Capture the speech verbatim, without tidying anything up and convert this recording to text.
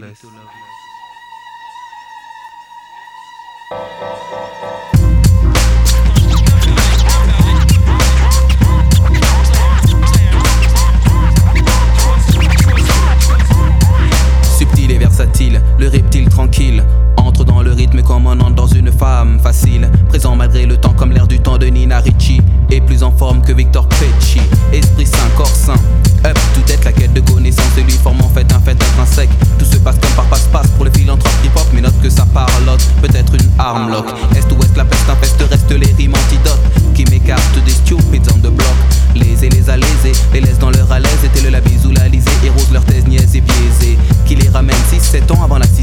Subtil et versatile, le reptile tranquille entre dans le rythme comme on entre dans une femme facile. Présent malgré le temps comme l'air du temps de Nina Ricci. Et plus en forme que Victor Pecci. Esprit sain, corps sain, up to date, la quête de connaissance et lui forme en fait un fait intrinsèque. Tout se passe comme par passe-passe pour le philanthrope hip-hop. Mais note que ça parlotte, peut-être une arme lock. Est ou ouest, la peste infeste, reste les rimes antidotes qui m'écartent des stupides on the block. Les et les alésés, les laissent dans leur à l'aise. Était le la bise ou la lisée, érose leur thèse niaise et biaisée qui les ramène six sept ans avant la